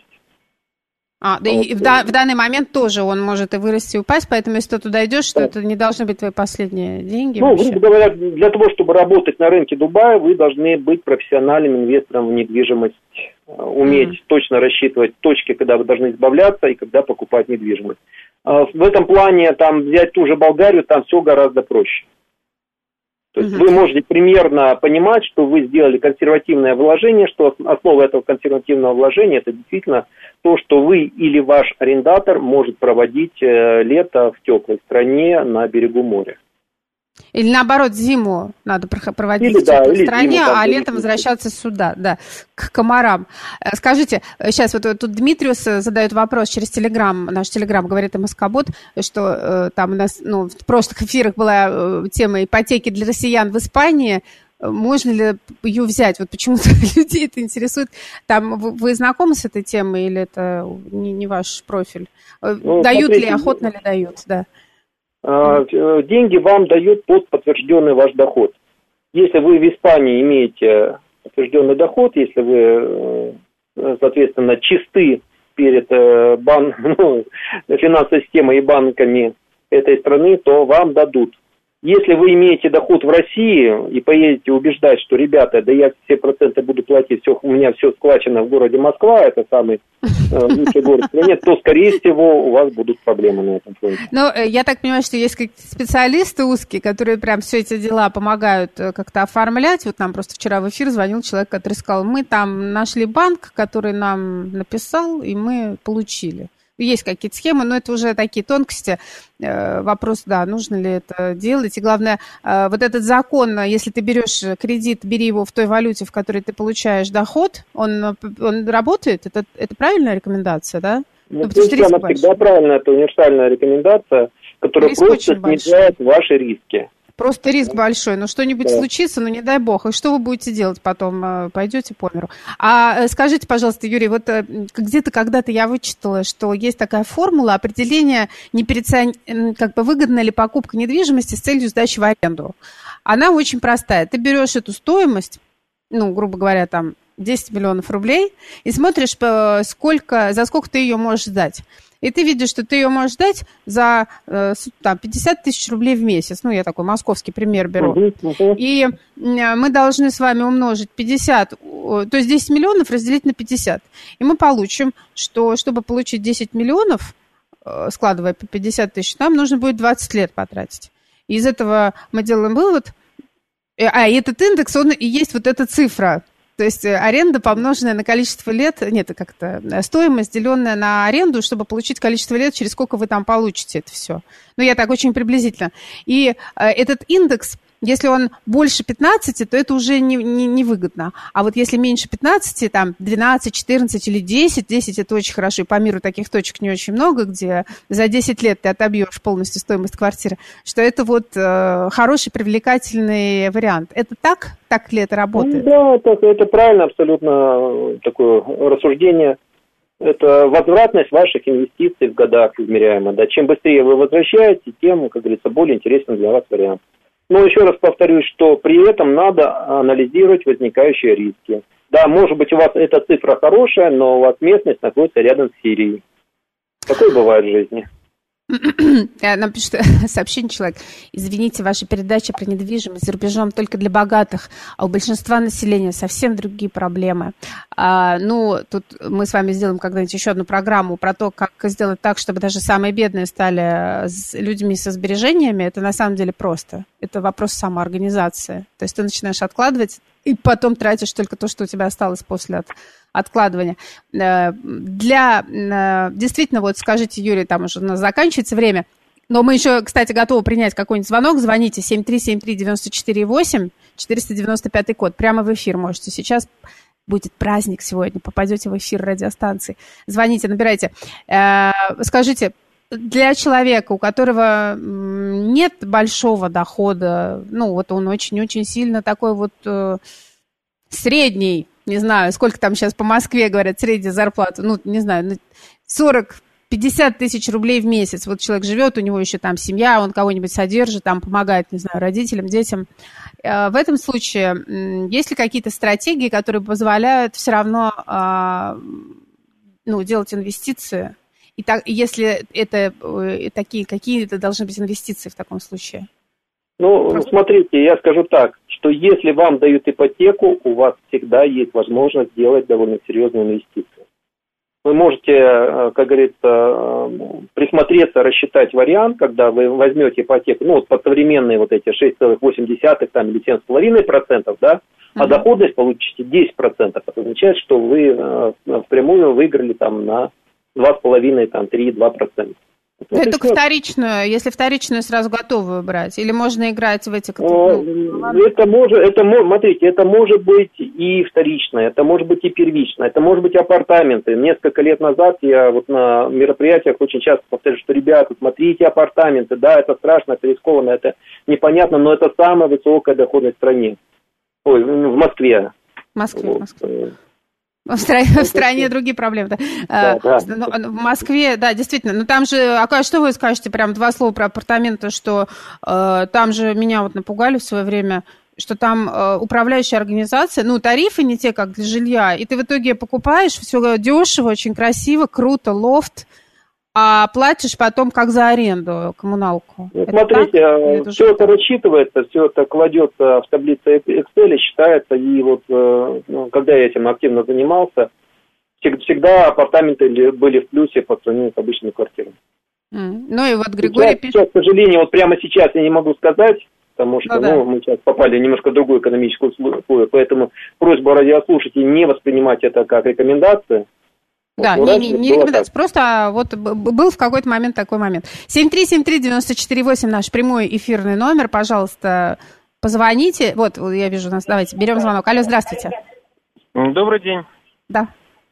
S2: А, да вот. И в, да, в данный момент тоже он может и вырасти, и упасть, поэтому если ты туда идешь, что да. это не должны быть твои последние деньги.
S3: Ну, грубо говоря, для того, чтобы работать на рынке Дубая, вы должны быть профессиональным инвестором в недвижимость, уметь mm-hmm. точно рассчитывать точки, когда вы должны избавляться и когда покупать недвижимость. В этом плане там взять ту же Болгарию, там все гораздо проще. То есть mm-hmm. вы можете примерно понимать, что вы сделали консервативное вложение, что основа этого консервативного вложения это действительно то, что вы или ваш арендатор может проводить лето в теплой стране на берегу моря.
S2: Или наоборот, зиму надо проводить
S3: или,
S2: в теплой
S3: да,
S2: стране,
S3: зиму,
S2: а летом возвращаться сюда, да, к комарам. Скажите, сейчас вот тут Дмитриус задает вопрос через Телеграм, наш Телеграм, говорит МСК-бот, что э, там у нас ну, в прошлых эфирах была э, тема ипотеки для россиян в Испании. Можно ли ее взять? Вот почему-то людей это интересует. Там вы, вы знакомы с этой темой или это не, не ваш профиль? Ну, дают смотрите, ли, охотно ли дают, да?
S3: Деньги вам дают под подтвержденный ваш доход. Если вы в Испании имеете подтвержденный доход, если вы, соответственно, чисты перед бан... ну, финансовой системой и банками этой страны, то вам дадут. Если вы имеете доход в России и поедете убеждать, что, ребята, да я все проценты буду платить, все, у меня все схвачено в городе Москва, это самый э, лучший город в стране, то, скорее всего, у вас будут проблемы на этом фронте.
S2: Ну, я так понимаю, что есть какие-то специалисты узкие, которые прям все эти дела помогают как-то оформлять. Вот нам просто вчера в эфир звонил человек, который сказал, мы там нашли банк, который нам написал, и мы получили. Есть какие-то схемы, но это уже такие тонкости. Вопрос, да, нужно ли это делать. И главное, вот этот закон, если ты берешь кредит, бери его в той валюте, в которой ты получаешь доход, он, он работает? Это, это правильная рекомендация, да?
S3: Ну, ну, есть, она большой. Всегда правильная, это универсальная рекомендация, которая риск просто снижает ваши риски.
S2: Просто риск большой, но что-нибудь да. случится, ну не дай бог. И что вы будете делать потом? Пойдете по миру? А скажите, пожалуйста, Юрий, вот где-то когда-то я вычитала, что есть такая формула определения, как бы выгодна ли покупка недвижимости с целью сдачи в аренду. Она очень простая. Ты берешь эту стоимость, ну, грубо говоря, там десять миллионов рублей, и смотришь, сколько, за сколько ты ее можешь сдать. И ты видишь, что ты ее можешь дать за там, пятьдесят тысяч рублей в месяц. Ну, я такой московский пример беру. Uh-huh, uh-huh. И мы должны с вами умножить пятьдесят, то есть десять миллионов разделить на пятьдесят. И мы получим, что чтобы получить десять миллионов, складывая по пятьдесят тысяч, нам нужно будет двадцать лет потратить. И из этого мы делаем вывод. А, и этот индекс, он и есть вот эта цифра. То есть аренда, помноженная на количество лет, нет, как-то стоимость, деленная на аренду, чтобы получить количество лет, через сколько вы там получите это все. Ну, я так очень приблизительно. И э, этот индекс, если он больше пятнадцати, то это уже не, не, не выгодно. А вот если меньше пятнадцати, там двенадцать, четырнадцать или десять, десять это очень хорошо. И по миру таких точек не очень много, где за десять лет ты отобьешь полностью стоимость квартиры, что это вот э, хороший, привлекательный вариант. Это так? Так ли это работает?
S3: Да, это, это правильно, абсолютно такое рассуждение. Это возвратность ваших инвестиций в годах измеряема. Да. Чем быстрее вы возвращаете, тем, как говорится, более интересный для вас вариант. Но еще раз повторюсь, что при этом надо анализировать возникающие риски. Да, может быть, у вас эта цифра хорошая, но у вас местность находится рядом с Сирией. Такое бывает в жизни.
S2: Нам пишет сообщение человек. Извините, ваша передача про недвижимость за рубежом только для богатых, а у большинства населения совсем другие проблемы. А, ну, тут мы с вами сделаем когда-нибудь еще одну программу про то, как сделать так, чтобы даже самые бедные стали людьми со сбережениями. Это на самом деле просто. Это вопрос самоорганизации. То есть ты начинаешь откладывать и потом тратишь только то, что у тебя осталось после от, откладывания. Для, действительно, вот скажите, Юрий, там уже у нас заканчивается время, но мы еще, кстати, готовы принять какой-нибудь звонок. Звоните семь три семь три девять четыре восемь, четыреста девяносто пятый код. Прямо в эфир можете. Сейчас будет праздник сегодня, попадете в эфир радиостанции. Звоните, набирайте. Скажите, для человека, у которого нет большого дохода, ну, вот он очень-очень сильно такой вот э, средний, не знаю, сколько там сейчас по Москве говорят, средняя зарплата, ну, не знаю, сорок-пятьдесят тысяч рублей в месяц. Вот человек живет, у него еще там семья, он кого-нибудь содержит, там помогает, не знаю, родителям, детям. Э, в этом случае э, есть ли какие-то стратегии, которые позволяют все равно э, ну, делать инвестиции? И так, если это э, такие, какие это должны быть инвестиции в таком случае?
S3: Ну, Просто... смотрите, я скажу так, что если вам дают ипотеку, у вас всегда есть возможность сделать довольно серьезные инвестиции. Вы можете, как говорится, присмотреться, рассчитать вариант, когда вы возьмете ипотеку, ну, вот под современные вот эти шесть целых восемь десятых там, или семь целых пять десятых процентов, да, а uh-huh. доходность получите десять процентов. Это означает, что вы впрямую выиграли там на два с половиной, там, три-два процента.
S2: Да, это только вторичную, если вторичную сразу готовую брать, или можно играть в эти категории?
S3: Это может, это, смотрите, это может быть и вторичное, это может быть и первичное, это может быть апартаменты. Несколько лет назад я вот на мероприятиях очень часто повторяю, что, ребята, смотрите апартаменты, да, это страшно, это рискованно, это непонятно, но это самая высокая доходность в стране, ой, в Москве.
S2: В Москве, в Москве. В стране, в стране другие проблемы. Да. Да, да. В Москве, да, действительно. Но там же, а что вы скажете, прям два слова про апартаменты, что э, там же меня вот напугали в свое время, что там э, управляющая организация, ну, тарифы не те, как для жилья, и ты в итоге покупаешь, все дешево, очень красиво, круто, лофт, а платишь потом как за аренду коммуналку.
S3: Ну, смотрите, это все это рассчитывается, все это кладется в таблице Excel, считается, и вот ну, когда я этим активно занимался, всегда апартаменты были в плюсе по сравнению с обычными квартирами.
S2: Mm. Ну и вот Григорий
S3: сейчас, пишет... Сейчас, к сожалению, вот прямо сейчас я не могу сказать, потому что ну, да. ну, мы сейчас попали в немножко другую экономическую условие, поэтому просьба радиослушателей не воспринимать это как рекомендацию.
S2: Да, вот, не, не, не рекомендация, просто вот был в какой-то момент такой момент. семь три семь три девять четыре восемь наш прямой эфирный номер, пожалуйста, позвоните. Вот, я вижу нас, давайте, берем звонок. Алло, здравствуйте.
S5: Добрый день.
S2: Да.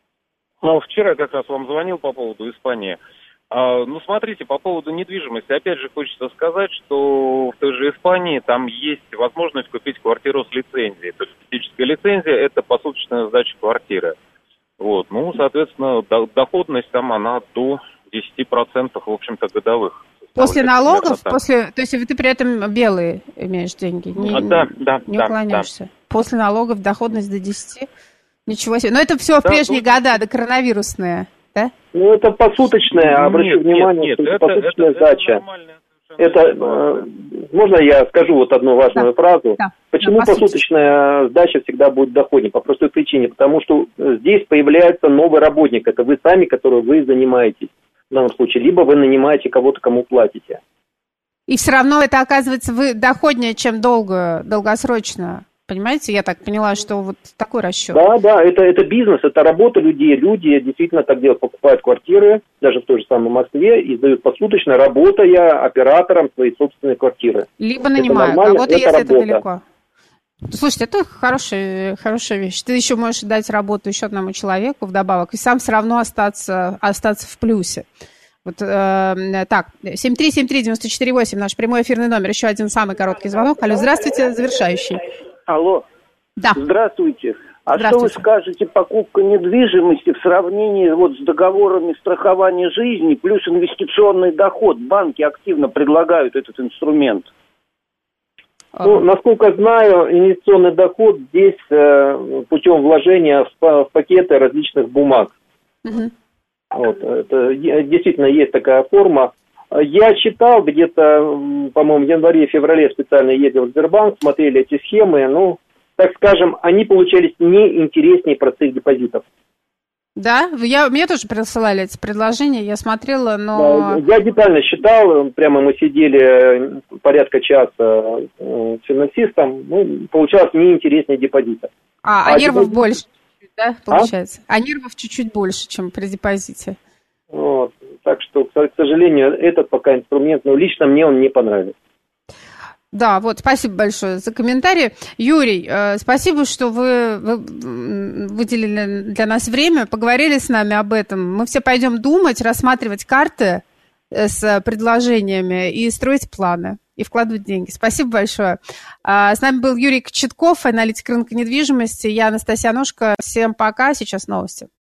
S5: Ну, вчера я как раз вам звонил по поводу Испании. А, ну, смотрите, по поводу недвижимости, опять же, хочется сказать, что в той же Испании там есть возможность купить квартиру с лицензией. То есть фактическая лицензия – это посуточная сдача квартиры. Вот, ну, соответственно, доходность там, она до десяти процентов, в общем-то, годовых.
S2: После налогов? После, то есть ты при этом белые имеешь деньги? Не,
S5: а, да, да.
S2: Не
S5: да,
S2: уклоняешься?
S5: Да.
S2: После налогов доходность до десяти? Ничего себе. Но это все в да, прежние тут... года, до коронавирусные, да?
S3: Ну, это посуточная, обращу внимание,
S5: нет,
S3: что
S5: это,
S3: посуточная
S5: это,
S3: сдача.
S5: Это,
S3: это э, можно я скажу вот одну важную да. фразу? Да. Почему да, посуточная сдача всегда будет доходнее? По простой причине. Потому что здесь появляется новый работник. Это вы сами, который вы занимаетесь в данном случае. Либо вы нанимаете кого-то, кому платите.
S2: И все равно это оказывается вы доходнее, чем долго, долгосрочно. Понимаете, я так поняла, что вот такой расчет.
S3: Да, да, это, это бизнес, это работа людей. Люди действительно так делают, покупают квартиры, даже в той же самой Москве, и сдают посуточно, работая оператором своей собственной квартиры.
S2: Либо нанимают, а вот если это далеко. Слушайте, это хорошая, хорошая вещь. Ты еще можешь дать работу еще одному человеку вдобавок, и сам все равно остаться, остаться в плюсе. Вот, э, так, семь три семь три девять четыре восемь, наш прямой эфирный номер, еще один самый короткий звонок. Алло, здравствуйте, завершающий.
S6: Алло.
S2: Да.
S6: Здравствуйте. А
S2: Здравствуйте.
S6: что вы скажете, покупка недвижимости в сравнении вот с договорами страхования жизни плюс инвестиционный доход? Банки активно предлагают этот инструмент.
S3: Ну, насколько знаю, инвестиционный доход здесь э, путем вложения в, в пакеты различных бумаг. Угу. Вот, это действительно есть такая форма. Я читал где-то, по-моему, в январе-феврале специально ездил в Сбербанк, смотрели эти схемы, ну, так скажем, они получались не интереснее простых депозитов.
S2: Да, я, мне тоже присылали эти предложения, я смотрела, но...
S3: Я детально считал, прямо мы сидели порядка часа с финансистом, ну, получалось не интереснее депозита.
S2: А, а, а нервов депозит... больше, да, получается? А? а нервов чуть-чуть больше, чем при депозите.
S3: Вот. Так что, к сожалению, этот пока инструмент, но лично мне он не понравился.
S2: Да, вот, спасибо большое за комментарий. Юрий, э, спасибо, что вы, вы выделили для нас время, поговорили с нами об этом. Мы все пойдем думать, рассматривать карты с предложениями и строить планы, и вкладывать деньги. Спасибо большое. А, с нами был Юрий Кочетков, аналитик рынка недвижимости. Я Анастасия Аношко. Всем пока. Сейчас новости.